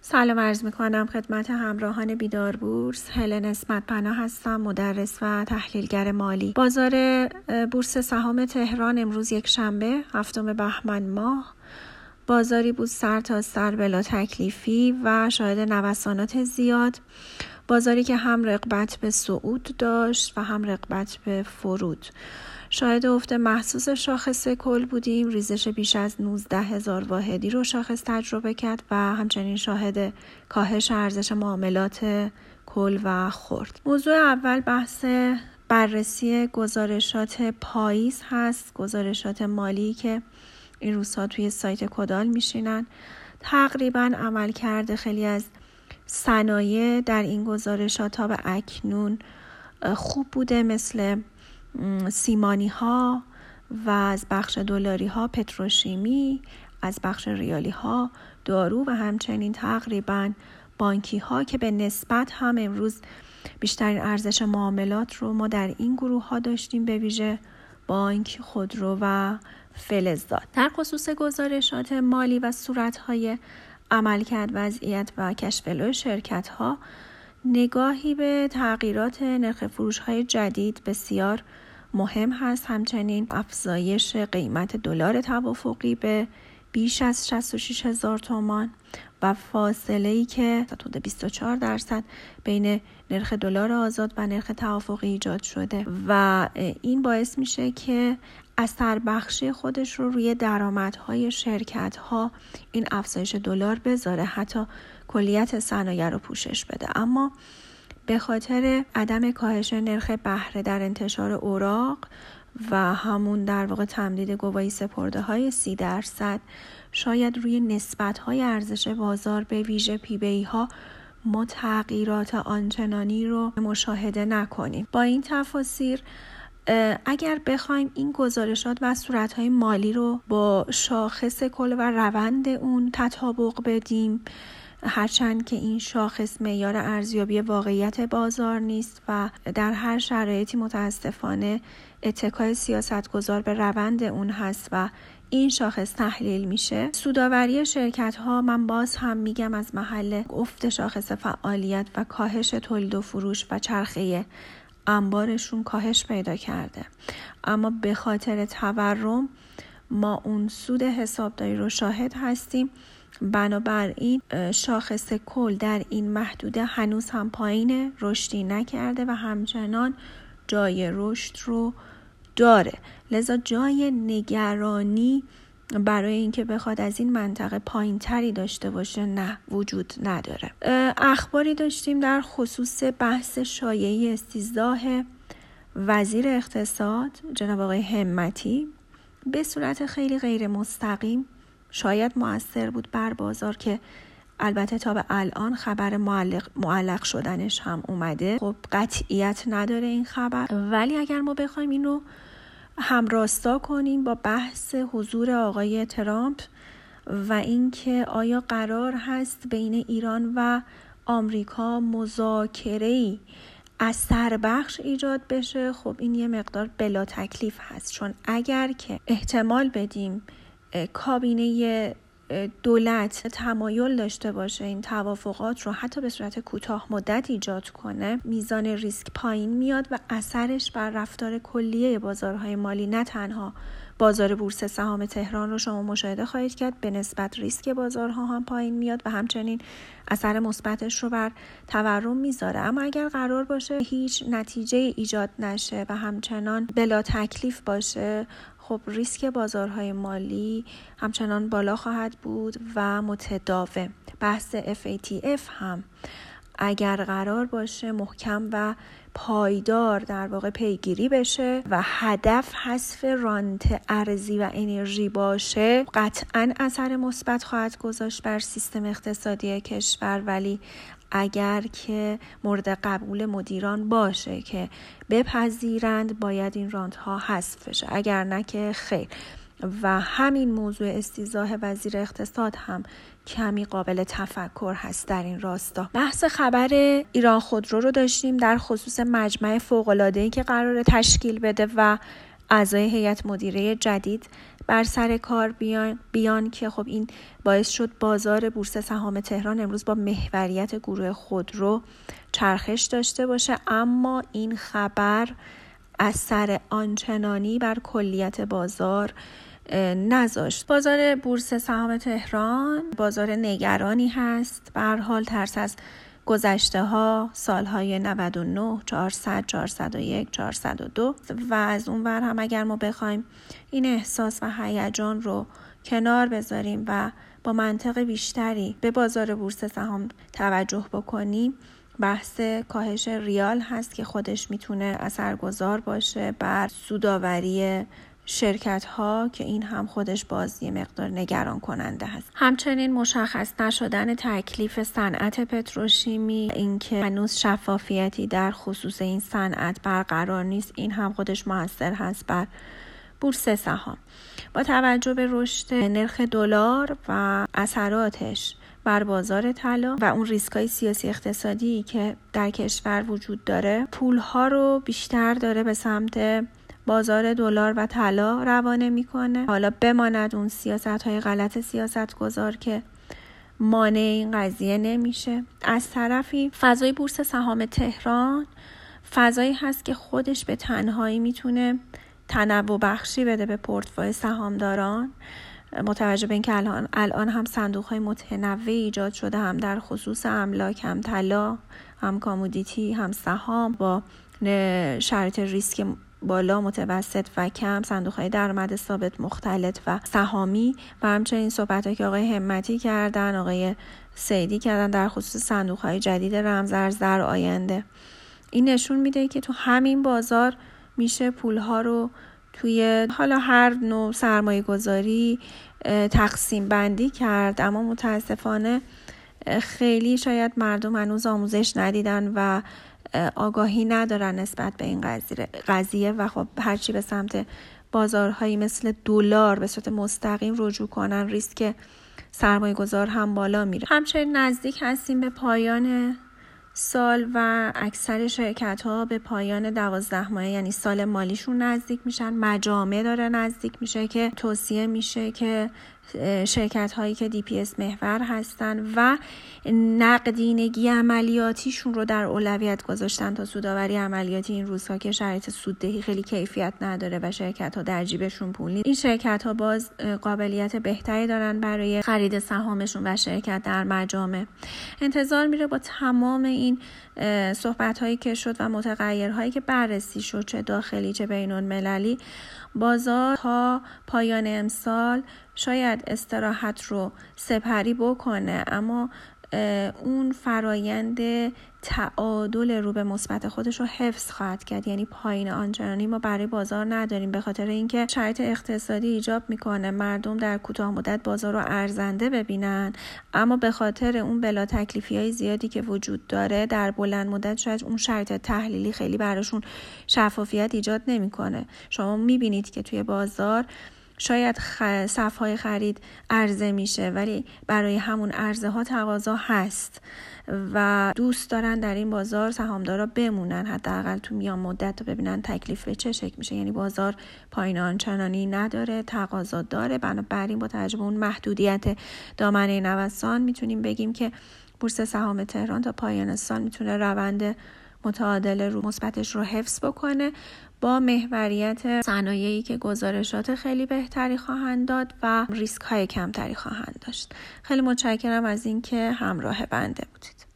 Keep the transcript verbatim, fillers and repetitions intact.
سلام عرض میکنم خدمت همراهان بیدار بورس. هلن اسمت پناه هستم، مدرس و تحلیلگر مالی. بازار بورس سهام تهران امروز یک شنبه هفتم بهمن ماه بازاری بود سر تا سر بلا تکلیفی و شاهد نوسانات زیاد. بازاری که هم رغبت به صعود داشت و هم رغبت به فرود. شاهد افت محسوس شاخص کل بودیم، ریزش بیش از نوزده هزار واحدی رو شاخص تجربه کرد و همچنین شاهد کاهش ارزش معاملات کل و خرد. موضوع اول بحث بررسی گزارشات پاییز هست، گزارشات مالی که این روزها توی سایت کدال میشینن. تقریبا عمل کرده خیلی از صنایع در این گزارشات تا به اکنون خوب بوده، مثل سیمانی ها و از بخش دلاری ها پتروشیمی، از بخش ریالی ها دارو و همچنین تقریبا بانکی ها که به نسبت هم امروز بیشترین ارزش معاملات رو ما در این گروه ها داشتیم، به ویژه بانک، خودرو و فلزات. در خصوص گزارشات مالی و صورت‌های عملکرد، وضعیت و کشفلو شرکت ها، نگاهی به تغییرات نرخ فروش های جدید بسیار مهم هست. همچنین افزایش قیمت دلار توافقی به بیش از شصت و شش هزار تومان و فاصله‌ای که حدود بیست و چهار درصد بین نرخ دلار آزاد و نرخ توافقی ایجاد شده و این باعث میشه که اثر بخشی خودش رو روی درآمدهای شرکت‌ها این افزایش دلار بذاره، حتی کلیت صنایع رو پوشش بده. اما به خاطر عدم کاهش نرخ بهره در انتشار اوراق و همون در واقع تمدید گواهی سپرده های سی درصد، شاید روی نسبت های ارزش بازار به ویژه پی بی ها ما تغییرات آنچنانی رو مشاهده نکنیم. با این تفاسیر اگر بخوایم این گزارشات و صورت‌های مالی رو با شاخص کل و روند اون تطابق بدیم، هرچند که این شاخص معیار ارزیابی واقعیت بازار نیست و در هر شرایطی متاسفانه اتکای سیاستگزار به روند اون هست و این شاخص تحلیل میشه. سودآوری شرکت ها، من باز هم میگم از محل افت شاخص فعالیت و کاهش تولید و فروش و چرخه انبارشون کاهش پیدا کرده، اما به خاطر تورم ما اون سود حسابداری رو شاهد هستیم. بنابراین شاخص کل در این محدوده هنوز هم پایینه، رشدی نکرده و همچنان جای رشد رو داره، لذا جای نگرانی برای اینکه بخواد از این منطقه پایین تری داشته باشه نه، وجود نداره. اخباری داشتیم در خصوص بحث شایعی استیضاح وزیر اقتصاد جناب آقای همتی به صورت خیلی غیر مستقیم، شاید مؤثر بود بر بازار که البته تا به الان خبر معلق, معلق شدنش هم اومده. خب قطعیت نداره این خبر، ولی اگر ما بخوایم اینو همراستا کنیم با بحث حضور آقای ترامپ و اینکه آیا قرار هست بین ایران و آمریکا مذاکره‌ای اثر بخش ایجاد بشه، خب این یه مقدار بلا تکلیف هست، چون اگر که احتمال بدیم کابینه دولت تمایل داشته باشه این توافقات رو حتی به صورت کوتاه مدت ایجاد کنه، میزان ریسک پایین میاد و اثرش بر رفتار کلیه بازارهای مالی، نه تنها بازار بورس سهام تهران رو شما مشاهده خواهید کرد، به نسبت ریسک بازارها هم پایین میاد و همچنین اثر مثبتش رو بر تورم میذاره. اما اگر قرار باشه هیچ نتیجه ایجاد نشه و همچنان بلا تکلیف باشه، خب ریسک بازارهای مالی همچنان بالا خواهد بود و متداوم. بحث اف ای تی اف هم اگر قرار باشه محکم و پایدار در واقع پیگیری بشه و هدف حذف رانت ارزی و انرژی باشه، قطعاً اثر مثبت خواهد گذاشت بر سیستم اقتصادی کشور، ولی اگر که مورد قبول مدیران باشه که بپذیرند باید این رانت ها حذف بشه، اگر نه که خیر. و همین موضوع استیضاح وزیر اقتصاد هم کمی قابل تفکر هست در این راستا. بحث خبر ایران خودرو رو داشتیم در خصوص مجمع فوق‌العاده‌ای که قراره تشکیل بده و اعضای هیئت مدیره جدید بر سر کار بیان, بیان که خب این باعث شد بازار بورس سهام تهران امروز با محوریت گروه خودرو چرخش داشته باشه، اما این خبر اثر آنچنانی بر کلیت بازار نذاشت. بازار بورس سهام تهران بازار نگرانی هست. به هر حال ترس از گذشته ها، سالهای نود و نه، چهارصد، چهارصد و یک، چهارصد و دو و از اون ور هم اگر ما بخوایم این احساس و هیجان رو کنار بذاریم و با منطق بیشتری به بازار بورس سهام توجه بکنیم، بحث کاهش ریال هست که خودش میتونه اثرگذار باشه بر سودآوری شرکت ها که این هم خودش باز یه مقدار نگران کننده هست. همچنین مشخص نشدن تکلیف صنعت پتروشیمی، اینکه هنوز شفافیتی در خصوص این صنعت برقرار نیست، این هم خودش مؤثر هست بر بورس سهام. با توجه به رشد نرخ دلار و اثراتش بر بازار طلا و اون ریسکای سیاسی اقتصادی که در کشور وجود داره، پولها رو بیشتر داره به سمت بازار دلار و طلا روانه میکنه. حالا بماند اون سیاست‌های غلط سیاستگزار که مانع این قضیه نمیشه. از طرفی فضای بورس سهام تهران فضایی هست که خودش به تنهایی میتونه تنوع بخشی بده به پورتفوی سهامداران، متوجه به اینکه الان الان هم صندوق‌های متنوعی ایجاد شده، هم در خصوص املاک، هم طلا، هم کامودیتی، هم سهام، با شرط ریسک بالا، متوسط و کم، صندوق‌های درآمد ثابت مختلط و سهامی و همچنین صحبت‌هایی که آقای همتی کردن، آقای سیدی کردن در خصوص صندوق‌های جدید رمزارز در آینده. این نشون میده که تو همین بازار میشه پول‌ها رو توی حالا هر نوع سرمایه گذاری تقسیم بندی کرد، اما متاسفانه خیلی شاید مردم هنوز آموزش ندیدن و آگاهی ندارن نسبت به این قضیه قضیه و خب هرچی به سمت بازارهایی مثل دلار به صورت مستقیم رجوع کنن، ریسک سرمایه گذار هم بالا میره. همچنین نزدیک هستیم به پایان سال و اکثر شرکت ها به پایان دوازده ماه یعنی سال مالیشون نزدیک میشن. مجامع داره نزدیک میشه که توصیه میشه که شرکت هایی که دی پی اس محور هستن و نقدینگی عملیاتیشون رو در اولویت گذاشتن تا سودآوری عملیاتی این روزها که شرایط سوددهی خیلی کیفیت نداره و شرکت ها در جیبشون پول نیست. این شرکت ها باز قابلیت بهتری دارن برای خرید سهامشون و شرکت در مجامع. انتظار میره با تمام این صحبت هایی که شد و متغیرهایی که بررسی شد، چه داخلی چه بین المللی، بازار تا پایان امسال شاید استراحت رو سپری بکنه، اما اون فرایند تعادل رو به مثبت خودش رو حفظ خواهد کرد. یعنی پایین آنچنانی ما برای بازار نداریم، به خاطر اینکه شرایط اقتصادی ایجاب میکنه مردم در کوتاه مدت بازار رو ارزنده ببینن، اما به خاطر اون بلا تکلیفی های زیادی که وجود داره در بلند مدت شاید اون شرایط تحلیلی خیلی براشون شفافیت ایجاد نمیکنه. شما میبینید که توی بازار شاید خ... صفهای خرید عرضه میشه ولی برای همون عرضه ها تقاضا هست و دوست دارن در این بازار سهامدارا بمونن، حداقل تو میان مدت رو ببینن تکلیف به چه شکل میشه. یعنی بازار پایین آنچنانی نداره، تقاضا داره. بنابراین با توجه به اون محدودیت دامنه نوسان میتونیم بگیم که بورس سهام تهران تا پایان سال میتونه روند متعادل رو مثبتش رو حفظ بکنه با محوریت صنایعی که گزارشات خیلی بهتری خواهند داد و ریسک های کمتری خواهند داشت. خیلی متشکرم از اینکه همراه بنده بودید.